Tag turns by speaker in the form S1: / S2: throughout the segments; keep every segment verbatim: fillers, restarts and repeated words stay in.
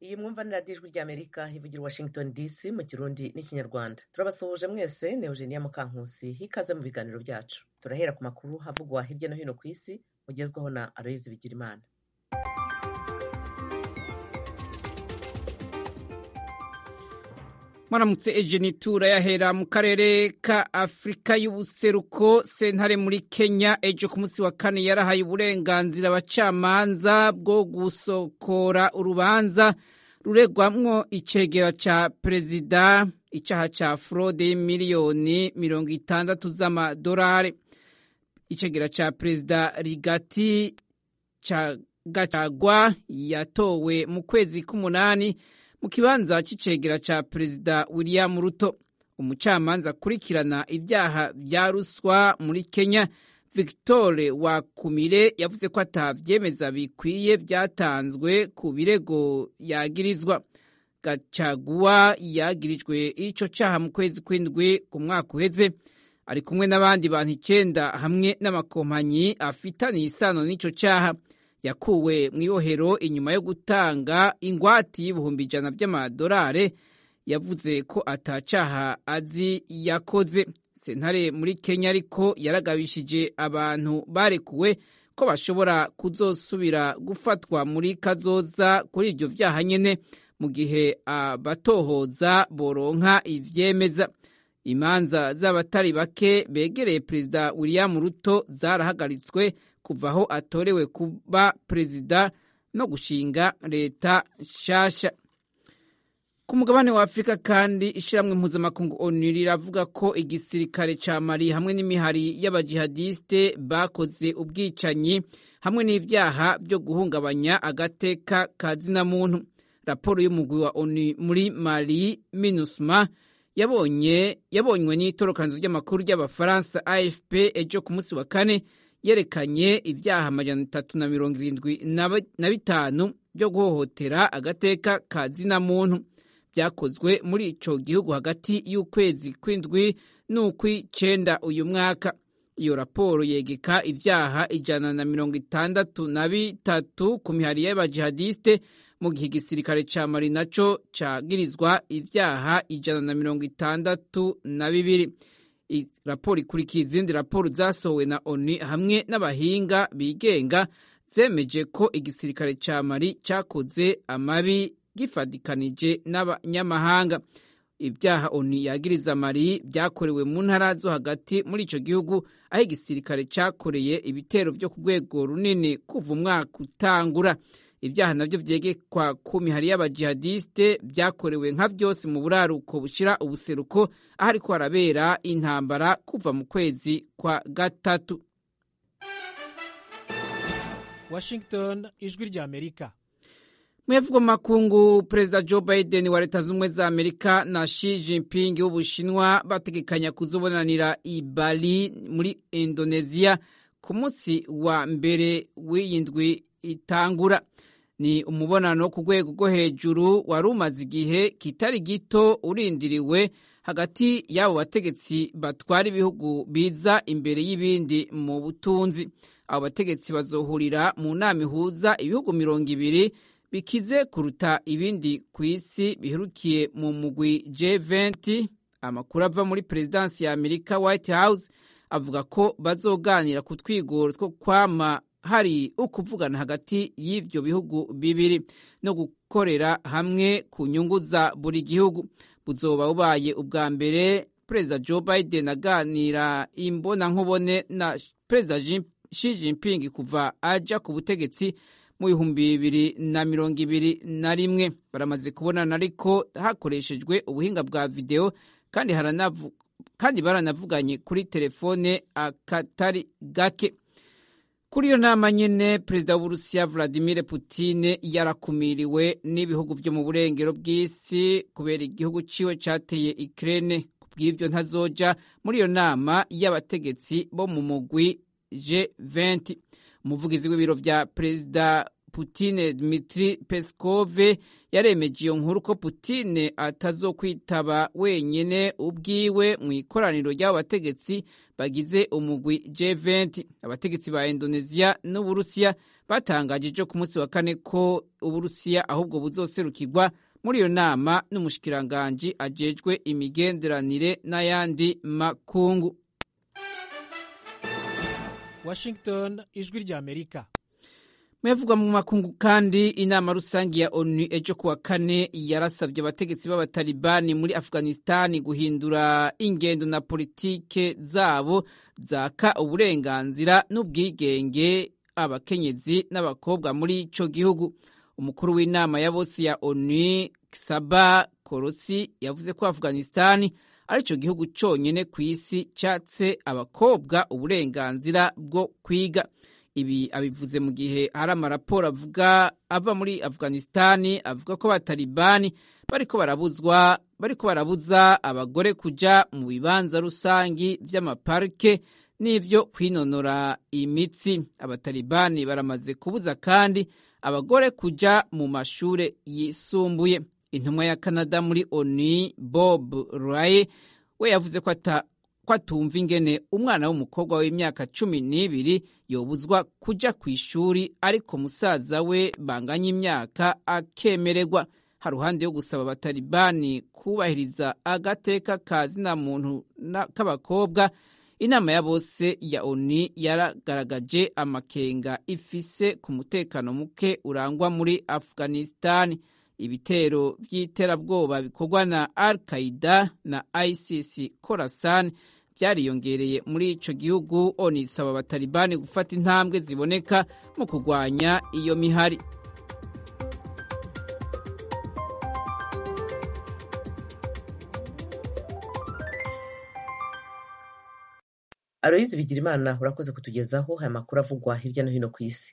S1: iyi mwumva ni radiyo ijwi ry'Amerika ivugira Washington D C mu Kirundi n'Ikinyarwanda. Turabasuhuje mwese, ni Eugenia Mukankusi. Hikaze mu biganiro byacu. Turahera ku makuru havugwa hirya no hino ku isi, mugezwaho na Aloyizi Bigirimana.
S2: Maramutse Ejenitura yahera mu karere ka Afrika y'ubuseruko. Sentare muri Kenya ejo ku munsi wa kane yarahaye uburenganzira abacamanza bwo gusokora urubanza ruregwamwo icegera ca perezida icaha ca fraude miliyoni mirongo itandatu z'amadolari. Icegera ca perezida Rigati Gachagua yatowe mu kwezi k'umunani mu kibanza c'icegera ca perezida William Ruto. Umucamanza akurikirana ibyaha vya ruswa muri Kenya, Victor Wakumire, yavuze ko atavyemeza bikwiye vyatanzwe ku birego yagirizwa. Gachagua yagirijwe ico caha mu kwezi kw'indwi ku mwaka uheze, ari kumwe n'abandi bantu icenda hamwe n'amakompanyi afitaniye isano n'ico caha. Yakuwe mw'ibohero inyuma yo gutanga ingwati y'ibihumbi ijana vy'amadolari. Yavuze ko atacaha azi yakoze. Sentare muri Kenya ariko yaragabishije abantu barekuwe ko bashobora kuzosubira gufatwa muri kazoza kuri ivyo vyaha nyene mu gihe abatohoza boronka ivyemeza. Imanza z'abatari bake begereye perezida William Ruto zarahagaritswe kuva aho atorewe kuba perezida no gushinga leta nshasha. Ku mugabane wa Afrika kandi ishiramwe mpuzamakungu ONU riravuga ko igisirikare ca Mali hamwe n'imihari y'abajihadiste bakoze ubwicanyi hamwe n'ivyaha byo guhungabanya agateka ka zina muntu. Raporo y'umugwi wa ONU muri Mali MINUSMA yabonye yabonywe n'itorokanzo ry'amakuru ry'abafaransa A F P ejo ku munsi wa kane yerekanye ibyaha amajana atatu na mirongo irindwi na bitanu byo guhohotera agateka ka zina muntu byakozwe muri ico gihugu hagati y'ukwezi kw'indwi n'ukw'icenda uyu mwaka. Iyo raporo yegeka ibyaha ijana na mirongo itandatu na bitatu ku mihari y'abajihadiste, mu gihe igisirikare ca Mali naco cagirizwa ivyaha ijana na mirongo itandatu na bibiri. Raporo ikurikiye izindi raporo zasohowe na ONU hamwe n'abahinga bigenga zemeje ko igisirikare ca Mali cakoze amabi gifadikanije n'abanyamahanga. Ibyaha ONU yagiriza Mali byakorewe mu ntara zo hagati muri ico gihugu, aho igisirikare cakoreye ibitero vyo ku rwego runini kuva umwaka utangura. Ibyaha navyo vyegekwa ku mihari y'abajihadiste byakorewe nka vyose mu buraruko bushira ubuseruko, aho ariko harabera intambara kuva mu kwezi kwa gatatu.
S3: Washington, ijwi rya Amerika.
S2: Mwevugo makungu, Perezida Joe Biden wa Leta Zunze za Amerika na Xi Jinping w'Ubushinwa bategekanya kuzobonanira i Bali muri Indonesia ku munsi wa mbere w'iyindwi itangura. Ni umubonano ku rwego rwo hejuru wari umaze igihe kitari gito urindiriwe hagati y'abo bategetsi batwara ibihugu biza imbere y'ibindi mu butunzi. Abo bategetsi bazohurira mu nama ihuza ibihugu mirongo ibiri bikize kuruta ibindi ku isi biherukiye mu mugwi G twenty. Amakuru ava muri Perezidansi ya Amerika White House avuga ko bazoganira ku twigoro two kwama hari ukuvugana hagati y'ivyo bihugu bibiri no gukorera hamwe ku nyungu za buri gihugu. Buzoba bubaye ubwa mbere Perezida Joe Biden aganira imbona nkubone na Perezida Xi Jinping kuva aja ku butegetsi mu bihumbi bibiri na mirongo ibiri na rimwe. Baramaze kubonana ariko hakoreshejwe ubuhinga bwa video kandi haranavu kandi baranavuganye kuri telefone akatari gake. Kuri iyo nama nyene, Perezida w'Uburusiya Vladimir Putin yarakumiriwe n'ibihugu vyo mu burengero bw'isi kubera igihugu ciwe cateye Ukraine. Kubw'ivyo ntazoja muri iyo nama y'abategetsi bo mu mugwi G twenty. Umuvugizi w'ibiro vya Perezida Putin Dmitry Peskov yaremeje iyo nkuru ko Putin atazokwitaba wenyene ubwiwe mu ikoraniro ry'abo bategetsi bagize umugwi G twenty. Abategetsi ba Indonesia n'Uburusiya batangaje ku munsi wa kane ko Uburusiya ahubwo buzoserukirwa muri iyo nama n'umushikiranganji ajejwe imigenderanire n'ayandi makungu.
S3: Washington, ijwi rya Amerika.
S2: Mevugwa mu makungu kandi inama rusangi ya ONU ejo kuwa kane yarasabye abategetsi b'abatalibani muri Afghanistan guhindura ingendo na politike zabo zaka uburenganzira n'ubwigenge abakenyezi n'abakobwa muri ico gihugu. Umukuru w'inama ya bose ya ONU Csaba Korosi yavuze ko Afghanistan arico gihugu conyene ku isi catse abakobwa uburenganzira bwo kwiga. Ibi abivuze mu gihe hari amaraporo avuga ava muri Afghanistan avuga ko abatalibani bariko barabuzwa bariko barabuza abagore kuja mu bibanza rusangi vy'amaparke n'ivyo kwinonora imitsi. Abatalibani baramaze kubuza kandi abagore kuja mu mashure yisumbuye. Intumwa ya Canada muri ONU Bob Rae we yavuze ko ata kwatumva ingene umwana w'umukobwa w'imyaka cumi n'ibiri yobuzwa kuja kw'ishuri ariko musaza we banganya imyaka akemererwa. Haruhande yo gusaba abatalibani kubahiriza agateka kazina muntu k'abakobwa, inama ya bose ya ONU yaragaragaje amakenga ifise ku mutekano muke urangwa muri Afghanistan. Ibitero vy'iterabwoba bikorwa na Al-Qaeda na ISIS Khorasan byariyongereye muri ico gihugu. ONU isaba abatalibani gufata intambwe ziboneka mu kurwanya iyo mihari.
S1: Aloyizi Bigirimana urakoze kutugezaho aya makuru avugwa hirya no hino ku isi.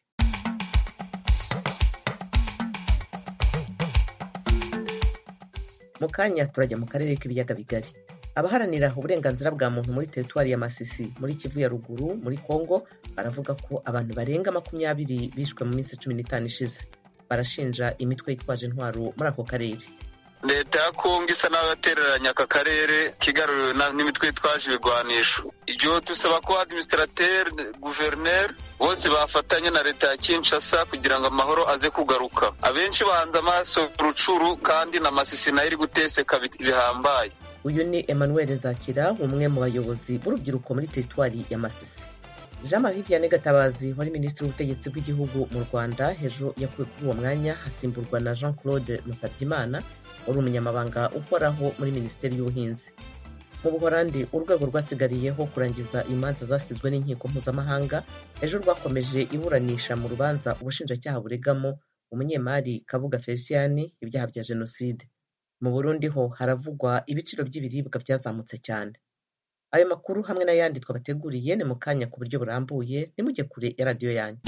S1: Mu kanya turajya mu karere k'ibiyaga bigari. Abaharanira uburenganzira bwa muntu muri teritwari ya Masisi muri Kivu ya ruguru muri Kongo baravuga ko abantu barenga makumyabiri bishwe mu minsi cumi n'itanu ishize. Barashinja imitwe yitwaje intwaro muri ako karere.
S4: Leta ya Kongo isa n'abatereranya aka karere kigaruriwe n'imitwe yitwaje ibigwanisho. Ibyo tusaba ko administrateur, gouverneur bose bafatanya na leta ya Kinshasa kugira ngo amahoro aze kugaruka. Abenshi bahanze amaso Rucuru kandi na Masisi nayo iri guteseka bihambaye.
S1: Uyu ni Emmanuel Nzakira, umwe mu bayobozi b'urubyiruko muri teritwari ya Masisi. Jean-Marie Vianney Gatabazi wari minisitiri w'ubutegetsi bw'igihugu mu Rwanda hejuru yakuwe kuri uwo mwanya hasimburwa na Jean-Claude Musabyimana wari umunyamabanga uhoraho muri Minisiteri y'Ubuhinzi. Mu Buholandi urwego rwasigariyeho kurangiza imanza zasizwe n'inkiko mpuzamahanga ejo rwakomeje iburanisha mu rubanza ubushinjacyaha buregamo umunyemari Kabuga Felicien ibyaha bya jenoside. Mu Burundi ho haravugwa ibiciro by'ibiribwa byazamutse cyane. Ayo makuru hamwe n'ayandi twabateguriye ni mu kanya ku buryo burambuye, nimujye kure ya radiyo yanyu.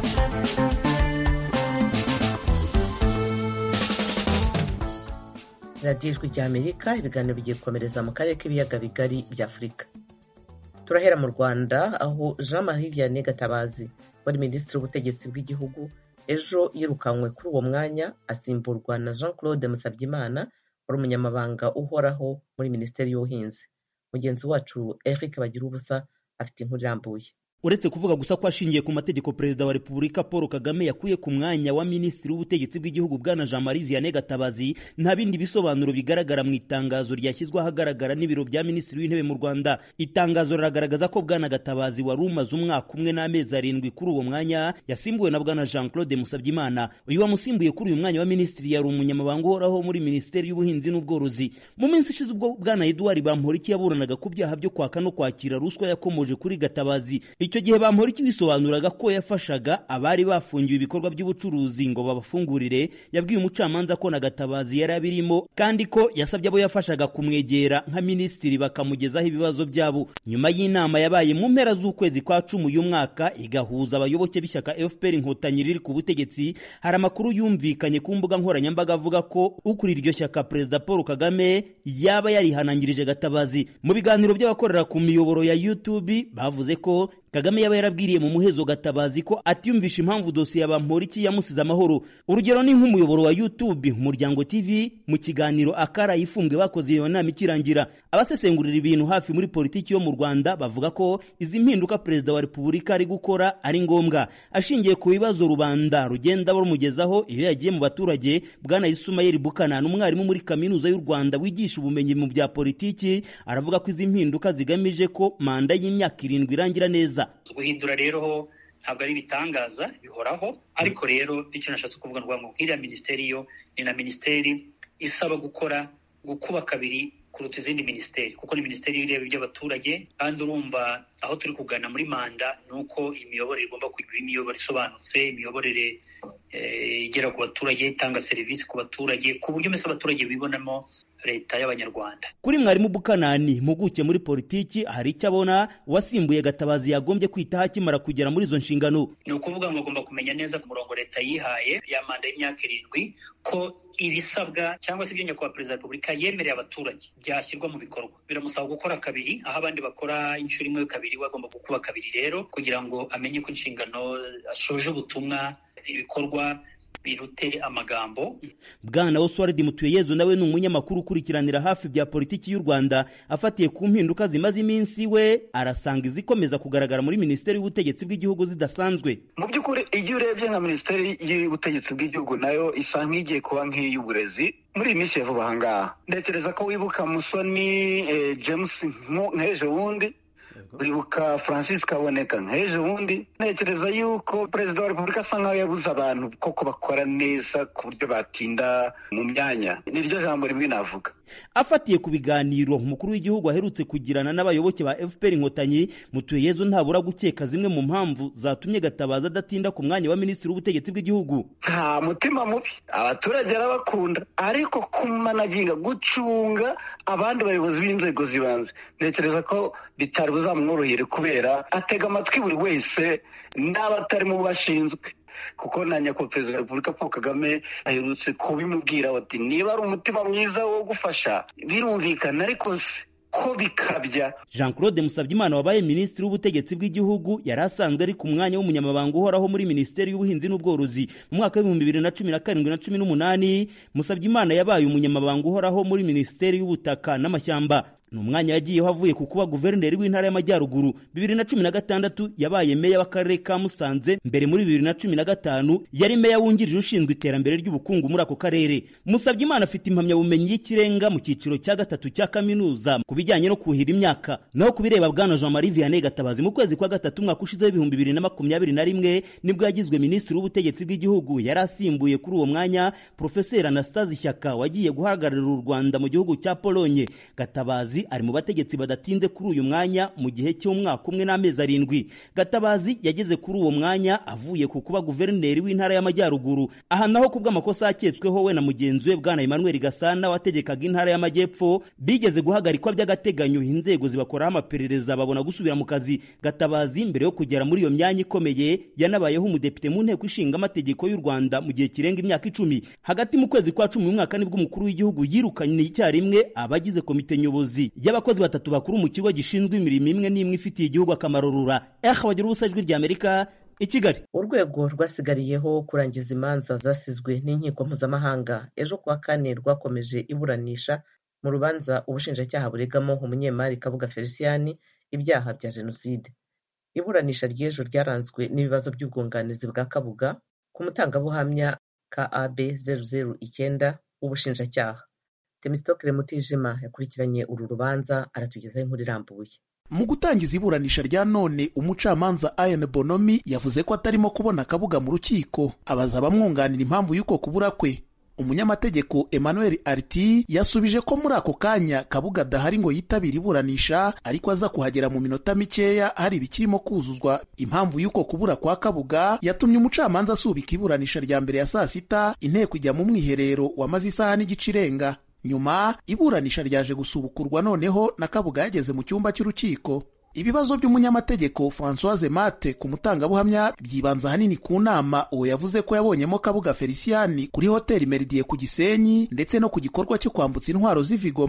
S1: Radiyo Ijwi rya Amerika, ibiganiro bigiye gukomereza mu karere k'ibiyaga bigari bya Afurika. Turahera mu Rwanda aho Jean-Marie Vianney Gatabazi wari minisitiri w'ubutegetsi bw'igihugu ejo yirukanywe kuri uwo mwanya asimburwa na Jean-Claude Musabyimana wari umunyamabanga uhoraho muri Minisiteri y'Ubuhinzi. Mugenzi wacu Eric Bagirubusa afite inkuru irambuye.
S5: Uretse kuvuga gusa ko ashingiye ku mategeko Perezida wa Repubulika Paul Kagame yakuye ku mwanya wa minisitiri w'ubutegetsi bw'igihugu bwana Jean-Marie Vianney Gatabazi, nta bindi bisobanuro bigaragara mu itangazo ryashyizwe ahagaragara n'ibiro bya minisitiri w'intebe mu Rwanda. Itangazo riragaragaza ko bwana Gatabazi wari umaze umwaka umwe n'amezi arindwi kuri uwo mwanya yasimbuwe na bwana Jean-Claude Musabyimana. Uyu wamusimbuye kuri uyu mwanya wa minisitiri yari umunyamabanga uhoraho muri Minisiteri y'Ubuhinzi n'Ubworozi. Mu minsi ishize ubwo bwana Edouard Bamporiki yaburanaga ku byaha byo kwaka no kwakira ruswa yakomoje kuri Gatabazi. Icyo gihe Bamporiki bisobanuraga ko yafashaga abari bafungiwe ibikorwa by'ubucuruzi ngo babafungurire, yabwiye umucamanza ko na Gatabazi yari abirimo kandi ko yasabye abo yafashaga kumwegera nka minisitiri bakamugezaho ibibazo byabo. Nyuma y'inama yabaye mu mpera z'ukwezi kwa cumi uyu mwaka igahuza abayoboke b'ishyaka F P R Inkotanyi riri ku butegetsi, hari amakuru yumvikanye ku mbuga nkoranyambaga avuga ko ukuri iryo shyaka Perezida Paul Kagame yaba yarihanangirije Gatabazi. Mu biganiro by'abakorera ku miyoboro ya YouTube bavuze ko Kagame yaba yarabwiriye mu muhezo Gatabazi ko atiyumvisha impamvu dosiye ya Bamporiki yamusize amahoro. Urugero ni nk'umuyoboro wa YouTube Umuryango T V mu kiganiro Akara yifumbwe bakoze iyo nama ikirangira. Abasesengurira ibintu hafi muri politiki yo mu Rwanda bavuga ko izi mpinduka Perezida wa Repubulika ari gukora ari ngombwa, ashingiye ku bibazo rubanda rugenda bamugezaho iyo yagiye mu baturage. Bwana Isumayeli Bukanana, umwarimu muri kaminuza y'u Rwanda wigisha ubumenyi mu bya politiki, aravuga ko izi mpinduka zigamije ko manda y'imyaka irindwi irangira neza.
S6: Guhindura rero ntabwo ari ibitangaza, bihoraho, ariko rero icyo nashatse kuvuga ngo nk'iriya minisiteri yo ni na minisiteri isaba gukora gukuba kabiri kuruta izindi minisiteri, kuko ni minisiteri ireba iby'abaturage, kandi urumva aho turi kugana muri manda nuko imiyoborere igomba kugira imiyoborere isobanutse, imiyoborere igera ku baturage, itanga serivisi ku baturage ku buryo mbese abaturage bibonamo leta y'abanyarwanda.
S5: Kuri mwarimu Bukanani, muguke muri politiki, hari icyo abona wasimbuye Gatabazi yagombye kwitaho akimara kugera muri izo nshingano.
S6: Ni ukuvuga ngo agomba kumenya neza ku murongo leta yihaye ya manda y'imyaka irindwi ko ibisabwa cyangwa se ibyo nyakubahwa Perezida wa Repubulika yemereye abaturage byashyirwa mu bikorwa. Biramusaba gukora kabiri, aho abandi bakora inshuro imwe kabiri, we agomba gukuba kabiri rero kugira ngo amenye ko inshingano ashoje ubutumwa, ibikorwa birute amagambo.
S5: Bwana Oswald Mutuyeyezu nawe ni umunyamakuru ukurikiranira hafi bya politiki y'u Rwanda, afatiye ku mpinduka zimaze iminsi, we arasanga izikomeza kugaragara muri Minisiteri y'Ubutegetsi bw'Igihugu zidasanzwe.
S7: Mu by'ukuri iyo urebye nka Minisiteri y'Ubutegetsi bw'Igihugu nayo isa nk'igiye kuba nk'iy'uburezi muri iyi minsi ya vuba aha ngaha. Ntekereza ko wibuka Musoni eh, James nk'ejo bundi, uribuka Francis Kaboneka nk'ejo bundi. Ntekereza yuko Perezida wa Repubulika asa nkaho yabuze abantu koko bakora neza ku buryo batinda mu myanya. Niryo jambo rimwe navuga.
S5: Afatiye ku biganiro umukuru w'igihugu aherutse kugirana n'abayoboke ba F P R Inkotanyi, Mutuyeyezu ntabura gukeka zimwe mu mpamvu zatumye Gatabazi adatinda ku mwanya wa Minisitiri w'Ubutegetsi bw'Igihugu.
S7: Nta mutima mubi, abaturage arabakunda, ariko kumanaginga gucunga abandi bayobozi b'inzego zibanze, ntekereza ko bitari buzamworohere kubera atega amatwi buri wese n'abatari mu bashinzwe. Kuko na nyakubahwa Perezida wa Repubulika Paul Kagame aherutse kubimubwira ati niba ari umutima mwiza wo gufasha birumvikana, ariko ko bikabya.
S5: Jean Claude Musabyimana wabaye Minisitiri w'Ubutegetsi bw'Igihugu yari asanzwe ari ku mwanya w'umunyamabanga uhoraho muri Minisiteri y'Ubuhinzi n'Ubworozi mu mwaka w'ibihumbi bibiri na cumi na karindwi na cumi n'umunani. Musabyimana yabaye umunyamabanga uhoraho muri Minisiteri y'Ubutaka n'Amashyamba. Ni umwanya yagiyeho avuye ku kuba guverineri w'intara y'Amajyaruguru. Bibiri na cumi na gatandatu yabaye meya w'akarere ka Musanze, mbere muri bibiri na cumi na gatanu yari meya wungirije ushinzwe iterambere ry'ubukungu muri ako karere. Musabyimana afite impamyabumenyi y'ikirenga mu cyiciro cya gatatu cya kaminuza ku bijyanye no kuhira imyaka. Naho kubireba Bwana Jean Marie Vianney Gatabazi, mu kwezi kwa gatatu umwaka ushize w'ibihumbi bibiri na makumyabiri na rimwe nibwo yagizwe Minisitiri w'Ubutegetsi bw'Igihugu. Yari asimbuye kuri uwo mwanya Professeur Anastase Shyaka wagiye guhagararira u Rwanda mu gihugu cya Polonye. Gatabazi ari mu bategetsi badatinze kuri uyu mwanya mu gihe cy'umwaka umwe n'amezi arindwi. Gatabazi yageze kuri uwo mwanya avuye ku kuba guverineri w'intara y'Amajyaruguru. Aha naho kubw'amakosa aketsweho we na mugenzi we Bwana Emmanuel Gasana wategekaga intara y'Amajyepfo bigeze guhagarikwa by'agateganyo, inzego zibakoraho amaperereza babona gusubira mu kazi. Gatabazi mbere yo kugera muri iyo myanya ikomeye yanabayeho umudepite mu nteko ishinga amategeko y'u Rwanda mu gihe kirenga imyaka icumi. Hagati mu kwezi kwa cumi umwaka nibwo umukuru w'igihugu yirukanye icyarimwe abagize komite nyobozi y'abakozi batatu bakuru mu kigo gishinzwe imirimo imwe n'imwe ifitiye igihugu akamaro rura. Eh bagira ubusa ijwi rya Amerika i Kigali.
S1: Urwego rwasigariyeho kurangiza imanza zasizwe n'inkiko mpuzamahanga ejo kuwa kane rwakomeje iburanisha mu rubanza ubushinjacyaha buregamo umunyemari Kabuga Felicien ibyaha bya jenoside. Iburanisha ry'ejo ryaranzwe n'ibibazo by'ubwunganizi bwa Kabuga ku mutangabuhamya K A B zeru zeru icyenda w'ubushinjacyaha. Temistokle Mutijima yakurikiranye uru rubanza aratugezaho inkuru irambuye.
S8: Mu gutangiza iburanisha rya none, umucamanza Ian Bonomi yavuze ko atarimo kubona Kabuga mu rukiko, abaza abamwunganira impamvu y'uko kubura kwe. Umunyamategeko Emmanuel Arti yasubije ko muri ako kanya Kabuga adahari ngo yitabire iburanisha, ariko aza kuhagera mu minota mikeya hari ibikirimo kuzuzwa. Impamvu y'uko kubura kwa Kabuga yatumye umucamanza asubika iburanisha rya mbere ya saa sita, inteko ijya mu mwiherero wamaze isaha n'igice irenga. Nyuma iburanisha ryaje gusubukurwa noneho na Kabuga yageze mu cyumba cy'urukiko. Ibibazo by'umunyamategeko Françoise Mate ku mutangabuhamya byibanza hanini ku nama uwo yavuze ko yabonyemo Kabuga Felicien kuri hoteli Meridie ku Gisenyi ndetse no ku gikorwa cyo kwambutsa intwaro z'ivigoma.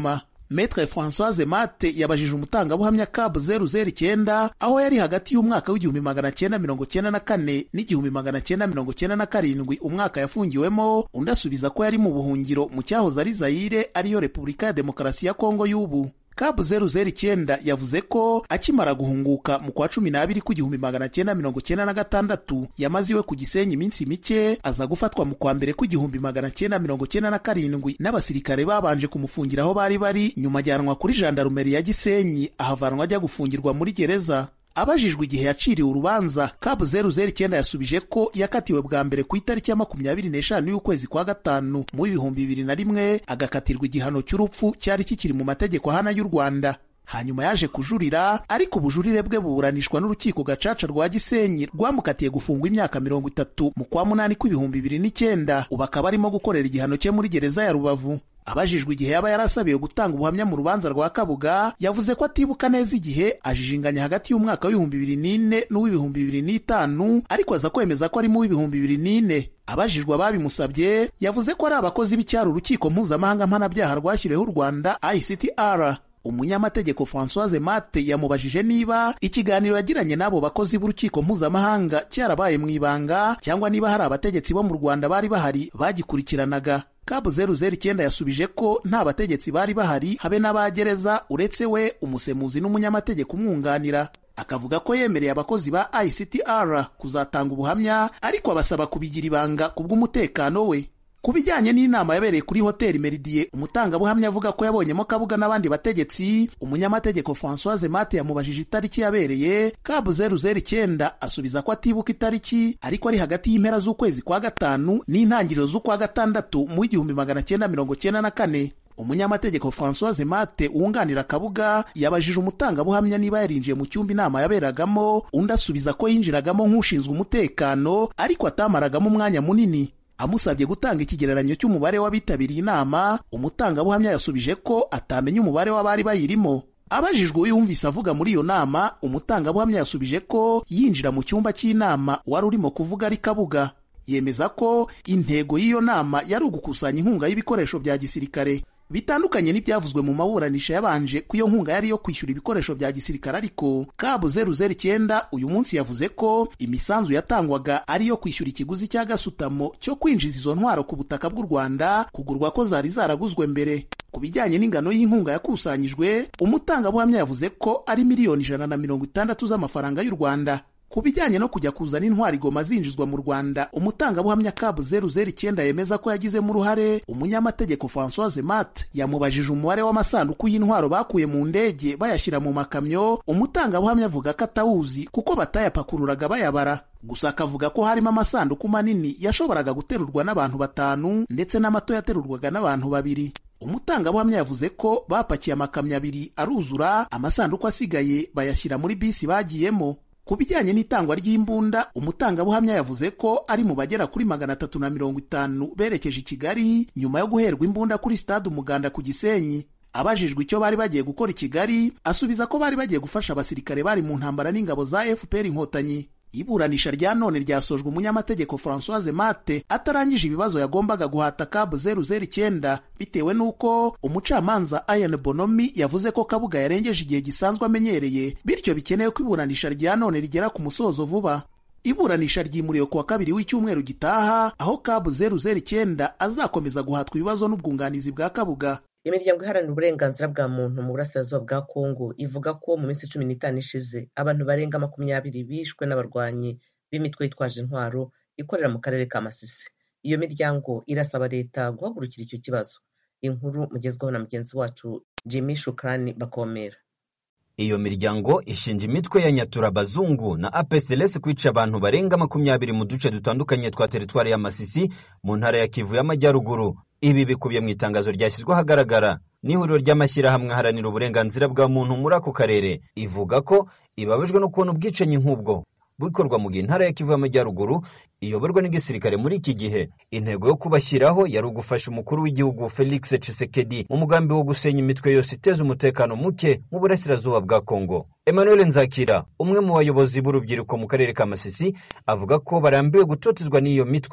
S8: Maître Françoise Mate yabajije umutangabuhamya C A B zeru zeru icyenda aho yari hagati y'umwaka w'igihumbi magana cyenda mirongo cyenda na kane n'igihumbi magana cyenda mirongo cyenda na karindwi umwaka yafungiwemo, undi asubiza ko yari mu buhungiro mu cyahoze ari Zaire ariyo Repubulika ya Demokarasi ya Kongo y'ubu. C A B zeru zeru icyenda yavuze ko akimara guhunguka mu kwa cumi n'abiri k'igihumbi magana cyenda mirongo cyenda na gatandatu yamaze iwe ku Gisenyi iminsi mike, aza gufatwa mu kwa mbere k'igihumbi magana cyenda mirongo cyenda na karindwi n'abasirikare babanje kumufungira aho bari bari, nyuma ajyanwa kuri jandarumeri ya Gisenyi ahavanwa ajya gufungirwa muri gereza. Abajijwe igihe yaciriwe urubanza, C A B zeru zeru icyenda yasubije ko yakatiwe bwa mbere ku itariki ya makumyabiri n'eshanu y'ukwezi kwa gatanu mu bihumbi bibiri na rimwe, agakatirwa igihano cy'urupfu cyari kikiri mu mategeko ahana y'u Rwanda. Hanyuma yaje kujurira, ariko ubujurire bwe buburanishwa n'urukiko gacaca rwa Gisenyi rwamukatiye gufungwa imyaka mirongo itatu mu kwa munani kw'ibihumbi bibiri n'icyenda, ubu akaba arimo gukorera igihano cye muri gereza ya Rubavu. Abajijwe igihe yaba yarasabiye gutanga ubuhamya mu rubanza rwa Kabuga, yavuze ko atibuka neza igihe, ajijinganya hagati y'umwaka w'ibihumbi bibiri n'ine n'uw'ibihumbi bibiri n'itanu, ariko aza kwemeza ko ari mu w'ibihumbi bibiri n'ine. Abajijwe ababimusabye, yavuze ko ari abakozi b'icyaro urukiko mpuzamahanga mpanabyaha rwashyiriweho u Rwanda I C T R. Umunyamategeko Françoise Mate yamubajije niba ikiganiro yagiranye n'abo bakozi b'urukiko mpuzamahanga cyarabaye mu ibanga cyangwa niba hari abategetsi bo mu Rwanda bari bahari bagikurikiranaga. C A B zeru zeru icyenda yasubije ko nta bategetsi bari bahari habe n'abagereza uretse we, umusemuzi n'umunyamategeko umwunganira. Akavuga ko yemereye abakozi ba I C T R kuzatanga ubuhamya, ariko abasaba kubigira ibanga kubw'umutekano we. Ku bijyanye n'inama yabereye kuri hoteli Meridie, umutangabuhamya avuga ko yabonyemo Kabuga n'abandi bategetsi, umunyamategeko Françoise Mate yamubajije itariki yabereye. C A B zeru zeru icyenda asubiza ko atibuka itariki, ariko ari hagati y'impera z'ukwezi kwa gatanu n'intangiriro z'ukwa gatandatu mu igihumbi magana cyenda mirongo cyenda na kane. Umunyamategeko Françoise Mate wunganira Kabuga yabajije umutangabuhamya niba yarinjiye mu cyumba inama yaberagamo, undi asubiza ko yinjiragamo nk'ushinzwe umutekano, ariko atamaragamo umwanya munini. Amusabye gutanga ikigereranyo cy'umubare w'abitabiriye inama, umutangabuhamya yasubije ko atamenya umubare w'abari bayirimo. Abajijwe uyumvise avuga muri iyo nama, umutangabuhamya yasubije ko yinjira mu cyumba cy'inama wari urimo kuvuga ari Kabuga. Yemeza ko intego y'iyo nama yari ugukusanya inkunga y'ibikoresho bya gisirikare. Bitandukanye n'ibyavuzwe mu maburanisha yabanje ko iyo nkunga yari yo kwishyura ibikoresho bya gisirikare, ariko C A B zeru zeru icyenda uyu munsi yavuze ko imisanzu yatangwaga ari yo kwishyura ikiguzi cya gasutamo cyo kwinjiza izo ntwaro ku butaka bw'u Rwanda, kugurwa ko zari zaraguzwe mbere. Ku bijyanye n'ingano y'inkunga yakusanyijwe, umutangabuhamya yavuze ko ari miliyoni ijana na mirongo itandatu z'amafaranga y'u Rwanda. Ku bijyanye no kujya kuzana intwari Goma zinjizwa mu Rwanda, umutangabuhamya C A B zeru zeru icyenda yemeza ko yagizemo uruhare. Umunyamategeko Françoise Mate yamubajije umubare w'amasanduku y'intwaro bakuye mu ndege bayashyira mu makamyo, umutangabuhamya avuga ko atawuzi kuko batayapakururaga bayabara. Gusa akavuga ko harimo amasanduku manini yashoboraga guterurwa n'abantu batanu ndetse n'amato yaterurwaga n'abantu babiri. Umutangabuhamya yavuze ko bapakiye amakamyo abiri aruzura, amasanduku asigaye bayashyira muri bisi bagiyemo. Ku bijyanye n'itangwa ry'imbunda, umutangabuhamya yavuze ko ari mu bagera kuri magana atatu na mirongo itanu berekeje i Kigali nyuma yo guherwa imbunda kuri stade Umuganda ku Gisenyi. Abajijwe icyo bari bagiye gukora i Kigali, asubiza ko bari bagiye gufasha abasirikare bari mu ntambara n'ingabo za F P R Inkotanyi. Iburanisha rya none ryasojwe umunyamategeko Françoise Mate atarangije ibibazo yagombaga guhata C A B zeru zeru icyenda, bitewe n'uko umucamanza Ian Bonomi yavuze ko Kabuga yarengeje igihe gisanzwe amenyereye, bityo bikenewe ko iburanisha rya none rigera ku musozo vuba. Iburanisha ryimuriwe kuwa kabiri w'icyumweru gitaha, aho C A B zeru zeru icyenda azakomeza guhatwa ibibazo n'ubwunganizi bwa Kabuga.
S1: Imiryango iharanira uburenganzira bwa muntu mu burasirazuba bwa Kongo ivuga ko mu minsi cumi n'itanu ishize abantu barenga makumyabiri bishwe n'abarwanyi b'imitwe yitwaje intwaro ikorera mu karere ka Masisi. Iyo miryango irasaba leta guhagurukira icyo kibazo. Inkuru mugezweho na mugenzi wacu Jimmy Shukrani Bakomera.
S9: Iyo miryango ishinja imitwe ya Nyaturabazungu na A P C L S kwica abantu barenga makumyabiri mu duce dutandukanye twa teritwari ya Masisi mu ntara ya Kivu y'Amajyaruguru. Ibi bikubiye mu itangazo ryashyizwe ahagaragara n'ihuriro ry'amashyirahamwe aharanira uburenganzira bwa muntu muri ako karere. Ivuga ko ibabajwe no kubona ubwicanyi nk'ubwo bukorwa mu intara ya Kivu y'Amajyaruguru iyoborwa n'igisirikare muri iki gihe. Intego yo kubashyiraho yari ugufasha umukuru w'igihugu Felix Tshisekedi mu mugambi wo gusenya imitwe yose iteza umutekano muke mu burasirazuba bwa Kongo. Emmanuel Nzakira, umwe mu bayobozi b'urubyiruko mu karere ka Masisi, avuga ko barambiwe gutotezwa n'iyo mitwe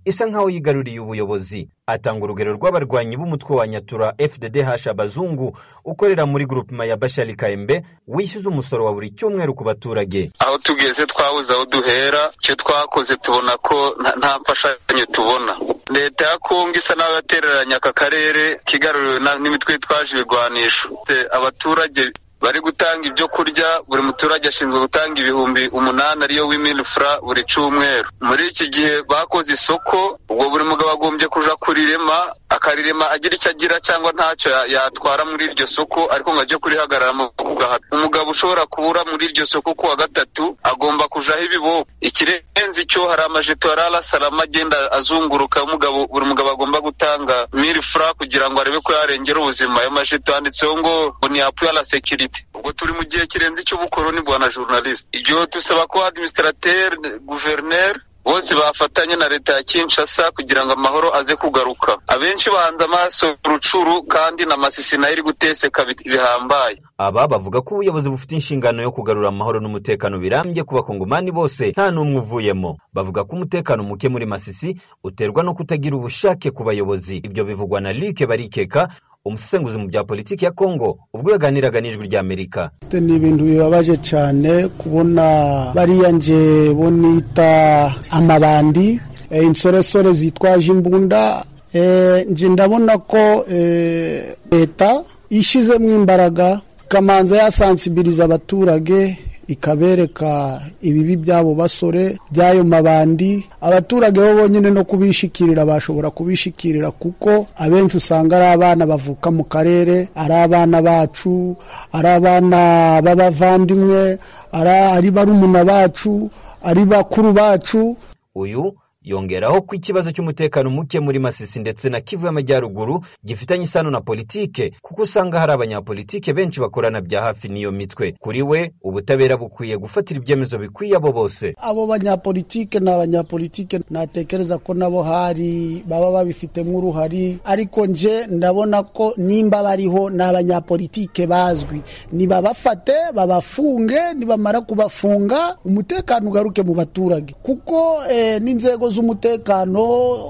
S9: isa nkaho yigaruriye ubuyobozi. Atanga urugero rw'abarwanyi b'umutwe wa Nyatura F D D H Abazungu ukorera muri groupema ya Bashali Kaembe wishyuza umusoro wa buri cyumweru ku baturage.
S4: Aho tugeze twabuze aho duhera, cyo twakoze tubona ko nta mfashanyo tubona. Leta ya Kongo isa naho yatereranya aka karere kigaruriwe n'imitwe twaje ibigwanisho. Abaturage bari gutanga ibyo kurya, buri muturage ashinzwe gutanga ibihumbi umunani ariyo w'imilfra buri cyumweru. Muri iki gihe bakoze isoko, ubwo buri mugabo agombye kuja kurirema, akarirema agira icyo agira cyangwa ntacyo yatwara muri iryo soko, ariko ngo ajye kurihagararamo kugahata. Umugabo ushobora kubura muri iryo soko kuwa gatatu agomba kujaho ibiboko. Ikirenze icyo hari amajeto arala salama agenda azunguruka, umugabo buri mugabo agomba gutanga milfra kugira ngo arebe ko yarengera ubuzima. Ayo majeto yanditseho ngo ni appui à la sécurité. Ubwo turi mu gihe kirenze cy'ubukoroni bwana journalist. Ibyo tusaba ko administrateur, gouverneur bose bafatanye na leta ya Kinshasa kugira ngo amahoro aze kugaruka. Abenshi bahanze amaso Rucuru kandi na Masisi nayo iri guteseka bihambaye.
S9: Aba bavuga ko ubuyobozi bufite inshingano yo kugarura amahoro n'umutekano birambye ku bakongomani bose nta n'umwe uvuyemo. Bavuga ko umutekano muke muri Masisi uterwa no kutagira ubushake ku bayobozi. Ibyo bivugwa na Luc Barikeka, umusesenguzi mu bya politiki ya Kongo, ubwo yaganiraga n'Ijwi rya Amerika.
S10: Ni ibintu bibabaje cyane kubona bariya nje bonita amabandi, e, insoresore zitwaje imbunda. E, nje ndabona ko leta e, ishizemo imbaraga kamanza yasansibiliza abaturage, ikabereka ibibi byabo basore byayo mabandi. Abaturage bo bonyine no kubishikirira bashobora kubishikirira, kuko abenshi usanga ari abana bavuka mu karere, ari abana bacu, ari abana b'abavandimwe, ari barumuna bacu, ari bakuru bacu.
S9: Uyu yongeraho ko ikibazo cy'umutekano muke muri Masisi ndetse na Kivu y'Amajyaruguru gifitanye isano na politike, kuko usanga hari abanyapolitike benshi bakorana bya hafi n'iyo mitwe. Kuri we ubutabera bukwiye gufatira ibyemezo bikwiye abo bose.
S10: Abo banyapolitike na abanyapolitike natekereza ko nabo hari baba babifitemo uruhari, ariko nje ndabona ko nimba bariho n'abanyapolitike bazwi, niba bafate babafunge, nibamara kubafunga umutekano ugaruke mu baturage, kuko eh, n'inzego z'umutekano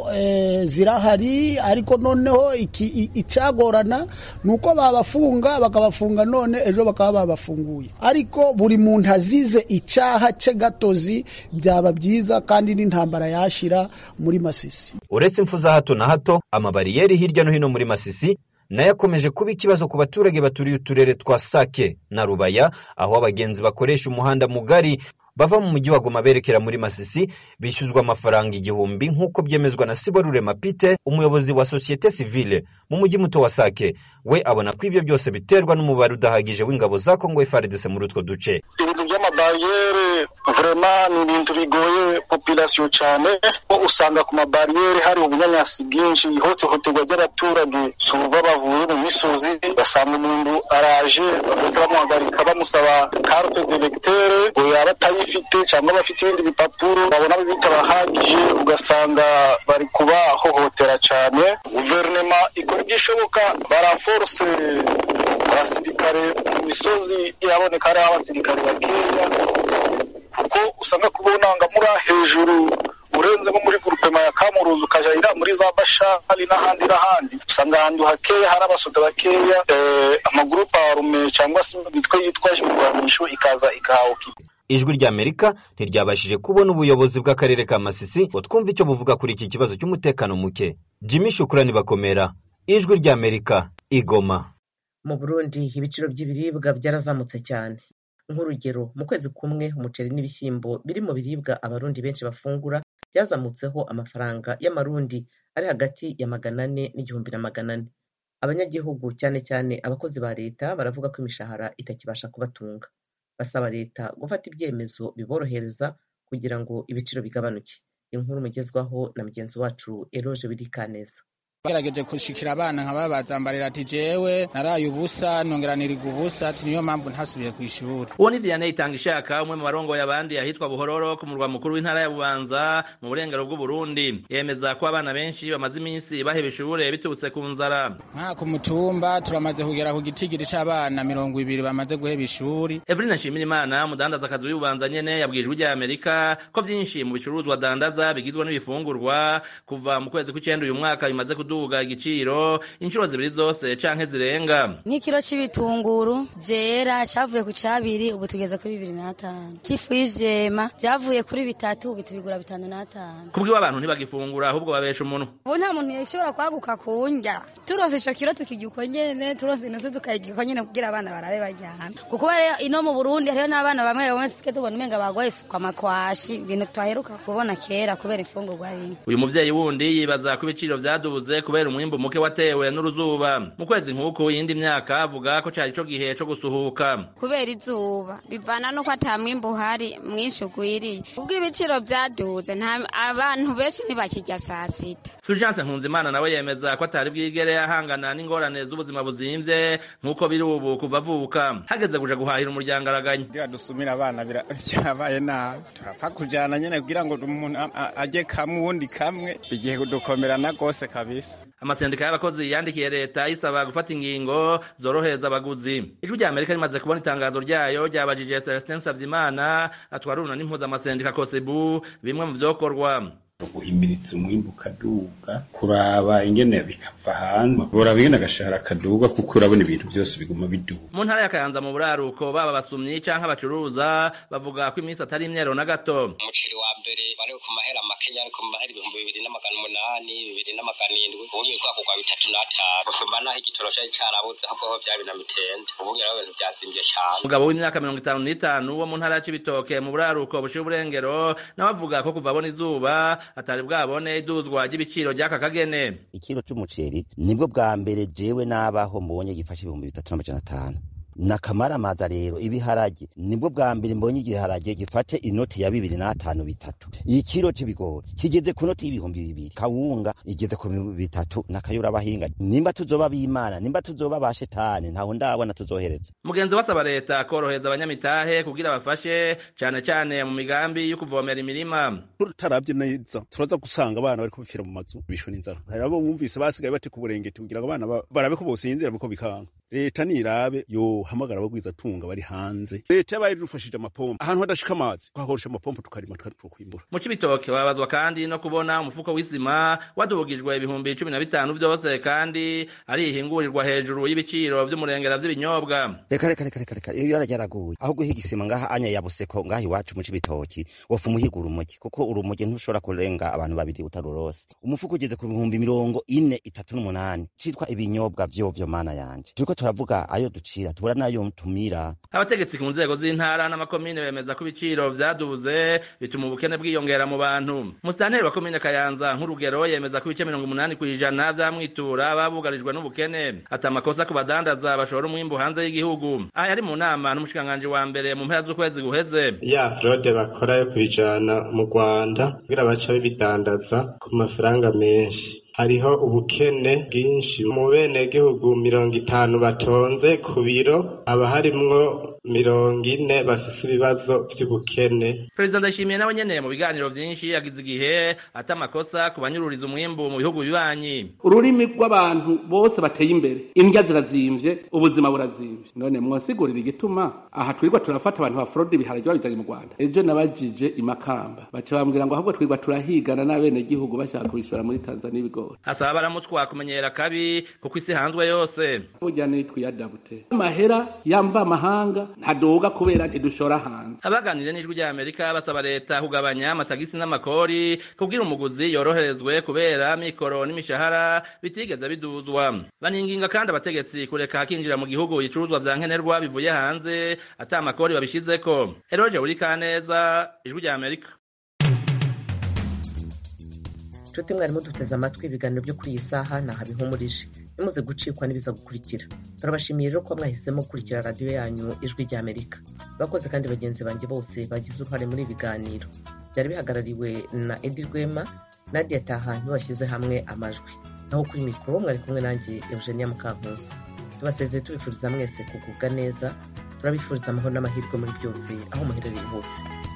S10: e, zirahari. Ariko noneho iki icagorana nuko babafunga bakabafunga none ejo bakaba babafunguye, ariko buri muntu azize icyaha cye gatozi byaba byiza kandi n'intambara yashira muri Masisi.
S9: Uretse impfu za hato na hato, amabariyeri hirya no hino muri Masisi nayo akomeje kuba ikibazo ku baturage baturiye uturere twa Sake na Rubaya, aho abagenzi bakoresha umuhanda mugari bava mu mujyi wa Goma berekera muri Masisi bishyuzwa amafaranga igihumbi nk'uko byemezwa na Siborurema Pite, umuyobozi wa societe civile mu mujyi muto wa Sake. We abona ko ibyo byose biterwa n'umubare udahagije w'ingabo za Kongo F A R D C muri utwo duce.
S11: Ibintu by'amabariyeri vraiment ni ibintu bigoye population cyane, usanga ku mabariyeri hari ubunyanyasi bwinshi, ihohoterwa ry'abaturage suva bavuye mu misozi, basanga umuntu araje bakamuhagarika bamusaba carte d'électeur, yaba atayifite cyangwa bafite ibindi bipapuro babona bitabahagije, ugasanga bari kubahohotera cyane. Guverinoma ikora igishoboka baranforce abasirikare mu misozi, yaboneka ari abasirikare bakeya, kuko usanga kubona nga muri hejuru urenze nko muri groupema ya Kamuruzi ukaja ira muri za Bashali n'ahandi n'ahandi, usanga ahantu hakeya hari abasoda bakeya, eh, amagrupa arume cyangwa se bitwe yitwaje ibigwanisho ikaza ikahauka.
S9: Ijwi rya Amerika ntiryabashije kubona ubuyobozi bw'akarere ka Masisi ngo twumve icyo buvuga kuri iki kibazo cy'umutekano muke. Jimmy Shukrani Bakomera, Ijwi rya Amerika, Igoma.
S1: Mu Burundi ibiciro by'ibiribwa byarazamutse cyane. Nk'urugero, mu kwezi kumwe umuceri n'ibishyimbo biri mu biribwa abarundi benshi bafungura byazamutseho amafaranga y'amarundi ari hagati ya magana ane n'igihumbi na magana ane. Abanyagihugu cyane cyane abakozi ba leta baravuga ko imishahara itakibasha kubatunga. Basaba leta gufata ibyemezo biborohereza kugira ngo ibiciro bigabanuke. Inkuru mugezwaho na mugenzi wacu Eloge Wirikaneza.
S12: bagerageje kushikira abana nkababazambarira ati jewe naraye ubusa nongera niriga ubusa ati niyo mpamvu ntasubiye ku ishuri.
S13: Uwo ni Vianney Itangishaka, umwe mu barongoye abandi ahitwa Buhororo ku murwa mukuru w'intara ya Bubanza mu burengero bw'u Burundi. Yemeza ko abana benshi bamaze iminsi baheba ishure bitubutse ku nzara.
S12: Nka ku mutumba turamaze kugera ku gitigiri c'abana mirongo ibiri bamaze guheba ishuri.
S13: Evelyn Nshimirimana, umudandaza kazi w'Ububanza nyene, yabwijwe ijya Amerika ko vyinshi mu bicuruzwa dandaza bigizwe n'ibifungurwa kuva mu kwezi kw'icenda uyu mwaka bimaze kuduga igiciro inshuro zibiri zose canke zirenga.
S14: Nk'ikiro c'ibitunguru vyera cavuye ku cabiri ubu tugeze kuri bibiri n'atanu. Cifu y'ivyema vyavuye kuri bitatu ubu tubigura bitanu n'atanu.
S13: Kubwiwe abantu ntibagifungura ahubwo babesha umuntu.
S14: Ubu nta muntu yashobora kwaguka kunja. Turonse ico kiro tukirya uko nyene, turonse inusu tukayirya uko nyene kugira abana barare baryana. Kuko ino mu Burundi hariho n'abana bamwe bamwe sike tubona umenga bagwaye suka makwashi ibintu twaheruka kubona kera kubera ifungurwa rimwe.
S13: Uyu muvyeyi wundi yibaza ko ibiciro vyadubuze kubera umwimbu muke watewe n'uruzuba. Mu kwezi nk'uku yindi myaka avuga ko cari ico gihe co gusuhuka.
S15: Kubera izuba bivana nuko ata mwimbu hari mwinshi ugwiriye. Ubwo ibiciro vyaduze nta abantu benshi ntibakirya saa sita.
S13: Fulgence Nkunzimana nawe yemeza ko atari bwigere ahangana n'ingorane z'ubuzima buzimvye nk'uko biri ubu kuva avuka. Hageze kuja guhahira umuryango araganya.
S16: Ngira dusumira abana birabaye nabi. Turapfa kujana nyene kugira ngo umuntu aje kamwe uwundi kamwe bigiye kudukomerana gose kabisa.
S13: Amasendika y'abakozi yandikiye leta isaba gufata ingingo zorohereza abaguzi. Ijwi rya Amerika rimaze kubona itangazo ryayo ryabajije Celestin Savyimana atwaruna n'impuza amasendika Kosebu bimwe mu vyokorwa.
S17: Guhimiriza umwimbu kaduga kuraba ingene bikava hanze boraba ingene agashahara kaduga kuko urabona ibintu byose biguma biduga.
S13: Mu ntara ya Kayanza mu buraruko baba basumyi canke abacuruza bavuga ko iminsi atari imyero na gato.
S18: Umuceri wa mbere bari ku mahera makenya ariko mu mahera ibihumbi bibiri n'amagana umunani bibiri n'amagana indwi ubuye kwa kugwa bitatu n'atanu gusumba naho igitoro cyari carabuze ahubwo ho byari na mitende ubuye rero ibintu byazimvye cyane.
S13: Umugabo w'imyaka mirongo itanu n'itanu wo mu ntara ya Cibitoke mu buraruko bushira uburengero nawe avuga ko kuva abona izuba atari bwabone iduzwa ry'ibiciro ry'aka kagene.
S19: Ikiro c'umuceri nibwo bwa mbere jewe nabaho mbonye gifasha ibihumbi bitatu n'amajana atanu. Nakamaramaza rero ibiharage nibwo bwa mbere mbonye igiharage gifate inoti ya bibiri n'atanu bitatu. Ikiro c'ibigori kigeze ku noti y'ibihumbi bibiri. Kawunga igeze ku bitatu nakayura abahinga. Nimba tuzoba b'Imana nimba tuzoba ba shetani ntaho ndabona tuzohereza.
S13: Mugenzi wasaba leta koroheza abanyamitahe kugira bafashe cane cane mu migambi yo kuvomera imirima.
S20: Tutaravye neza turaza gusanga abana bari kubifira mu mazu bisho n'inzara. Harabo bumvise basigaye bate ku burengeti kugira ngo abana barabe ko bosinzira biko bikanga. Leta nirabe yo hamagara abagwiza tunga bari hanze. Leta yabaye rufashije amapompo ahantu hadashika amazi twakoresha amapompo tukarima tukwimbura.
S13: Mu Cibitoke babazwa kandi no kubona umufuko w'isima wadubugijwe ibihumbi cumi na bitanu vyose kandi ari ihingurirwa hejuru y'ibiciro vy'umurengera vy'ibinyobwa.
S19: Reka reka reka reka iyo yarajaraguye aho guhiga isima ngaha anya yabuseko ngaha iwacu mu Cibitoke wofu muhigura umugi kuko urumogi ntushobora kurenga abantu babiri utarurose. Umufuko ugeze ku bihumbi mirongo ine itatu n'umunani citwa ibinyobwa vyo vyo mana yanje. Turiko turavuga ayo ducira tubura nayo mtumira.
S13: Abategetsi ku nzego z'intara n'amakomine bemeza ko ibiciro vyadubuze bituma ubukene bwiyongera mu bantu. Musitanteri wa komine Kayanza nk'urugero yemeza ko ibice mirongo umunani kw'ijana vyamwitura babugarijwe n'ubukene. Ati amakosa ku badandaza bashora umwimbu hanze y'igihugu. Aha yari mu nama n'umushikanganje wa mbere mu mpera z'ukwezi guheze.
S21: Ya fraude bakora yo kubijana mu Rwanda kugira baca bidandaza ku mafaranga menshi. Hariho ubukene bwinshi mu bene gihugu mirongo itanu batonze ku biro aba harimwo mirongo ine bafise ibibazo vy'ubukene.
S13: Perezida Ndayishimiye nawe nyene mu biganiro vyinshi yagize igihe ata makosa kubanyururiza umwimbu mu bihugu bibanyi.
S22: Ururimi rw'abantu bose bateye imbere indya zirazimvye ubuzima burazimvye none mwosigurira igituma aha twirwa turafata abantu ba fraude biharage babizanye mu Rwanda. Ejo nabajije imakamba baca bambwira ngo ahubwo twirwa turahigana n'abene gihugu bashaka kubishora muri Tanzania ibigo.
S13: Asaba baramutwa kumenyera kabi kuko isi hanzwe yose.
S22: Burya ni twiyadabute. Amahera yamva amahanga ntadoga kubera ntidushora hanze.
S13: Abaganire n'ijwi rya Amerika basaba leta kugabanya amatagisi n'amakori kugira umuguzi yoroherezwe kubera mikoro n'imishahara bitigeze biduzwa. Baninginga kandi abategetsi kureka hakinjira mu gihugu ibicuruzwa vya nkenerwa bivuye hanze ata amakori babishizeko. Eroje Urikaneza, ijwi rya Amerika.
S1: Nshuti mwarimu duteze amatwi ibiganiro byo kuri iyi saha naha bihumurije bimuze gucikwa n'ibiza gukurikira. Turabashimiye rero ko mwahisemo gukurikira radiyo yanyu ijwi rya Amerika. Bakoze kandi bagenzi banjye bose bagize uruhare muri ibi biganiro. Byari bihagarariwe na Edi Rwema, Nadia Taha ntibashyize hamwe amajwi. naho kuri mikoro mwari kumwe nanjye Eugenia Mukankusi. Tubasezeye tubifuriza mwese kugubwa neza, turabifuriza amahoro n'amahirwe muri byose aho muherereye hose.